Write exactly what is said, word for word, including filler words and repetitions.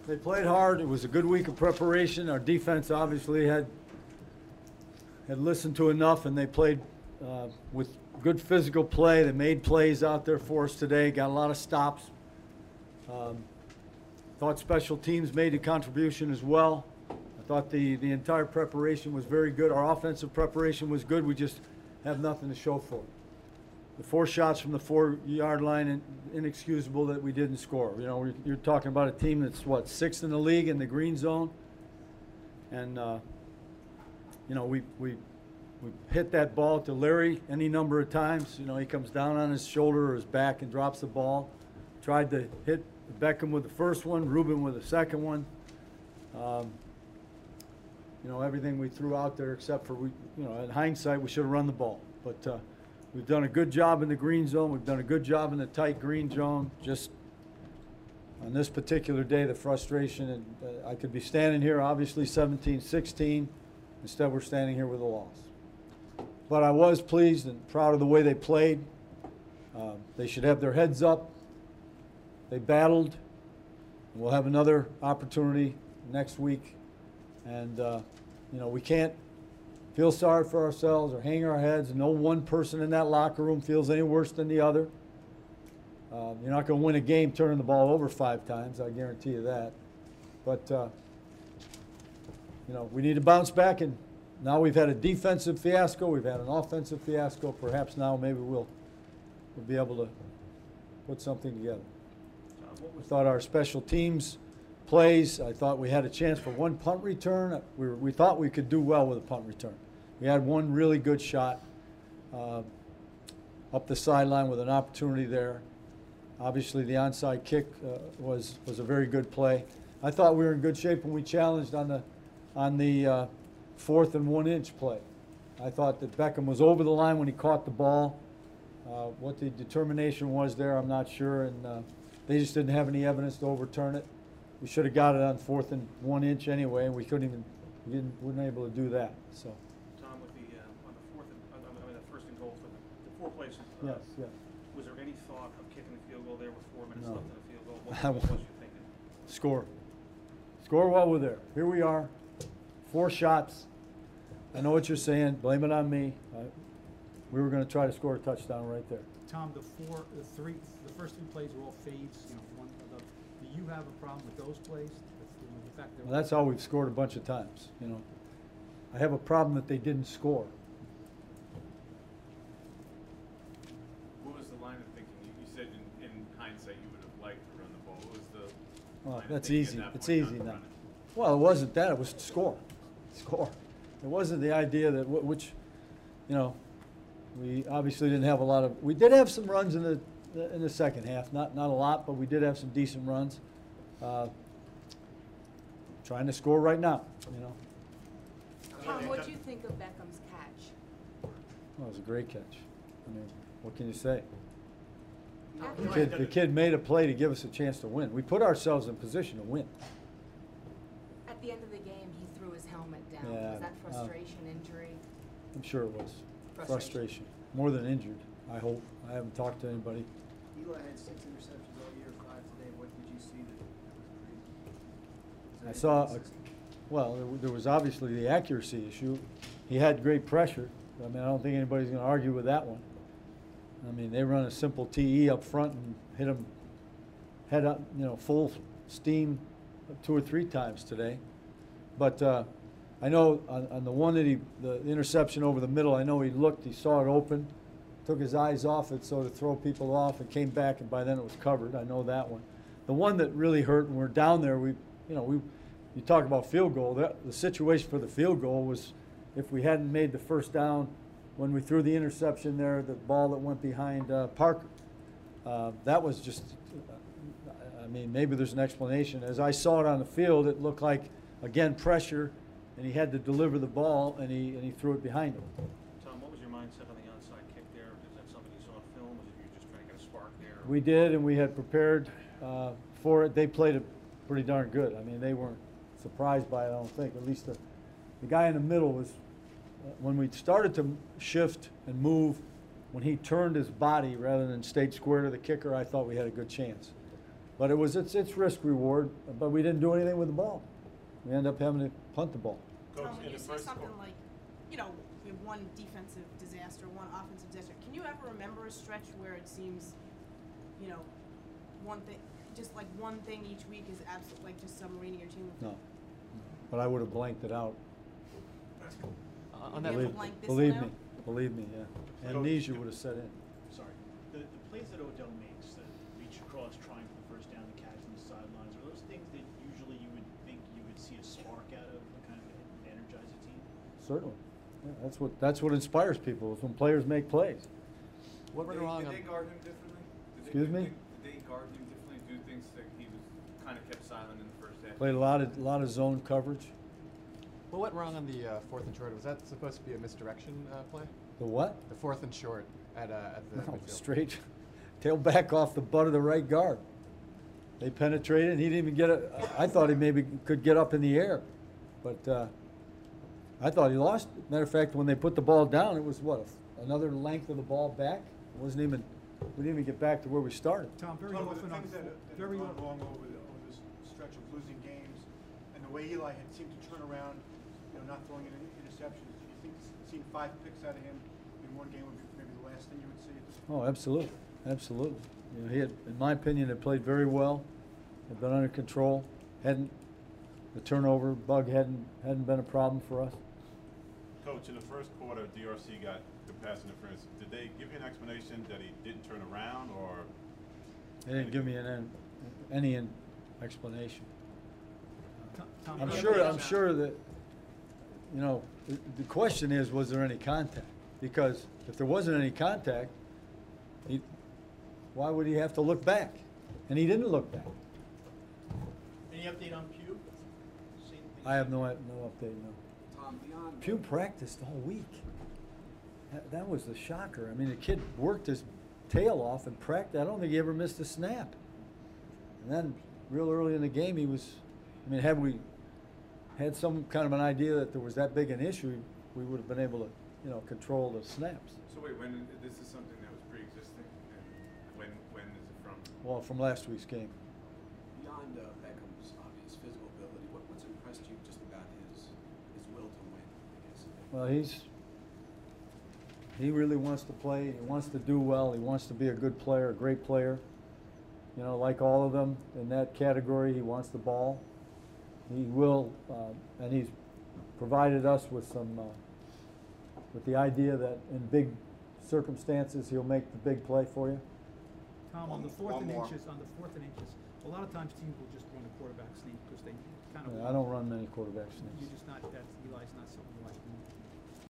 they played hard. It was a good week of preparation. Our defense obviously had had listened to enough, and they played uh, with good physical play. They made plays out there for us today, got a lot of stops. Um, thought special teams made a contribution as well. I thought the, the entire preparation was very good. Our offensive preparation was good. We just have nothing to show for it. The four shots from the four-yard line, in, inexcusable that we didn't score. You know, you're talking about a team that's, what, sixth in the league in the green zone? And, uh, you know, we, we, we hit that ball to Larry any number of times. You know, he comes down on his shoulder or his back and drops the ball. Tried to hit Beckham with the first one, Ruben with the second one. Um, you know, everything we threw out there except for, we, you know, in hindsight, we should have run the ball. But uh, we've done a good job in the green zone. We've done a good job in the tight green zone. Just on this particular day, the frustration, and uh, I could be standing here, obviously seventeen sixteen. Instead, we're standing here with a loss. But I was pleased and proud of the way they played. Uh, they should have their heads up. They battled. We'll have another opportunity next week. And, uh, you know, we can't feel sorry for ourselves or hang our heads. No one person in that locker room feels any worse than the other. Uh, you're not going to win a game turning the ball over five times, I guarantee you that. But, uh, you know, we need to bounce back. And now we've had a defensive fiasco. We've had an offensive fiasco. Perhaps now maybe we'll, we'll be able to put something together. I thought our special teams plays, I thought we had a chance for one punt return. We, were, we thought we could do well with a punt return. We had one really good shot uh, up the sideline with an opportunity there. Obviously, the onside kick uh, was, was a very good play. I thought we were in good shape when we challenged on the, on the uh, fourth and one inch play. I thought that Beckham was over the line when he caught the ball. Uh, what the determination was there, I'm not sure. And uh, they just didn't have any evidence to overturn it. We should have got it on fourth and one inch anyway, and we couldn't even, we didn't, weren't able to do that. So. Tom, with the uh, on the fourth, and, I mean the first and goal for the, the four places. Uh, Yes, yes. Was there any thought of kicking the field goal there with four minutes No. left in the field goal? What, what was you thinking? Score. Score while we're there. Here we are, four shots. I know what you're saying. Blame it on me. Uh, we were going to try to score a touchdown right there. Tom, the four, the three, the first two plays were all fades. You know, one. The, do you have a problem with those plays? That's, you know, the fact that Well, that's how we've scored a bunch of times. You know, I have a problem that they didn't score. What was the line of thinking? You, you said in, in hindsight you would have liked to run the ball. What was the Well, line of that's thinking easy. at that It's point easy not to now. run it? Well, it wasn't that. It was to score. Score. It wasn't the idea that wh- which, you know, we obviously didn't have a lot of. We did have some runs in the in the second half. Not not a lot, but we did have some decent runs. Uh, trying to score right now. You know. Tom, what do you think of Beckham's catch? Well, it was a great catch. I mean, what can you say? After The kid, the kid made a play to give us a chance to win. We put ourselves in position to win. At the end of the game, he threw his helmet down. Yeah, Was that uh, frustration, injury? I'm sure it was. Frustration. Frustration. More than injured, I hope. I haven't talked to anybody. Eli had six interceptions all year, five today. What did you see that was I great? saw, a, well, there, w- there was obviously the accuracy issue. He had great pressure. I mean, I don't think anybody's going to argue with that one. I mean, they run a simple T E up front and hit him head up, you know, full steam two or three times today. But uh, I know on, on the one that he, the interception over the middle, I know he looked, he saw it open, took his eyes off it so to throw people off, and came back, and by then it was covered. I know that one. The one that really hurt, when we're down there, we, you know, we, you talk about field goal. That, the situation for the field goal was if we hadn't made the first down when we threw the interception there, the ball that went behind uh, Parker. Uh, that was just, I mean, maybe there's an explanation. As I saw it on the field, it looked like, again, pressure, and he had to deliver the ball, and he, and he threw it behind him. Tom, what was your mindset on the onside kick there? Is that something you saw on film? Was it you just trying to get a spark there? We did, and we had prepared uh, for it. They played it pretty darn good. I mean, they weren't surprised by it, I don't think. At least the, the guy in the middle was, uh, when we started to shift and move, when he turned his body rather than stayed square to the kicker, I thought we had a good chance. But it was, it's, it's risk reward, but we didn't do anything with the ball. We ended up having to punt the ball. Tom, Coach, when in you the see first something quar- like, you know, we have one defensive disaster, one offensive disaster, can you ever remember a stretch where it seems, you know, one thing, just like one thing each week is absolute, like just submarining your team? No. But I would have blanked it out. Uh, on You'd that, be able to Believe, blank this believe one me, out? believe me, yeah. Coach, Amnesia you- would have set in. Sorry. The, the plays that Odell makes, the reach across, trying for the first down, the catch on the sidelines, are those things that usually you would think you would see a spark out of to kind of energize a team? Certainly. Yeah, that's what, that's what inspires people, is when players make plays. what went Did they- wrong Did on? they guard him differently? Did they- Excuse did me? they- Did they guard him differently, do things that he was, kind of kept silent in the first half? Played a lot of, lot of zone coverage. What went wrong on the uh, fourth and short? Was that supposed to be a misdirection uh, play? The what? The fourth and short at uh, at the No, midfield. straight, tail back off the butt of the right guard. They penetrated, and he didn't even get a, I thought he maybe could get up in the air, but, uh, I thought he lost it. Matter of fact, when they put the ball down, it was what, another length of the ball back? It wasn't even, we didn't even get back to where we started. Tom, very Tom, with often the on, things that, fo- that have very gone often. wrong over, the, over this stretch of losing games, and the way Eli had seemed to turn around, you know, not throwing any interceptions, do you think seeing five picks out of him in one game would be maybe the last thing you would see at this point? Oh, absolutely, absolutely. You know, he had, in my opinion, had played very well, had been under control, hadn't, the turnover bug hadn't, hadn't been a problem for us. Coach, in the first quarter, D R C got the pass interference. Did they give you an explanation that he didn't turn around, or? They didn't give me an, an- any in- explanation. Tom- Tom, I'm very sure, often- I'm sure that, you know, the, the question is, was there any contact? Because if there wasn't any contact, he, why would he have to look back? And he didn't look back. Any update on Pugh? Seen things- I have no, no update, no. Tom, beyond. Pugh practiced all week. That, that was the shocker. I mean, the kid worked his tail off and practiced. I don't think he ever missed a snap. And then, real early in the game, he was, I mean, had we had some kind of an idea that there was that big an issue, we would have been able to, you know, control the snaps. So wait, when, this is something that was pre-existing, and when, when is it from? Well, from last week's game. Beyond uh, Beckham's obvious physical ability, what, what's impressed you just about his his will to win, I guess? Well, he's, he really wants to play, he wants to do well, he wants to be a good player, a great player. You know, like all of them in that category, he wants the ball. He will, uh, and he's provided us with some, uh, with the idea that in big circumstances, he'll make the big play for you. Tom, on One- the fourth one and more. inches, on the fourth and inches, a lot of times teams will just run a quarterback sneak because they kind of. I don't run many quarterback You're sneaks. just not, that's Eli's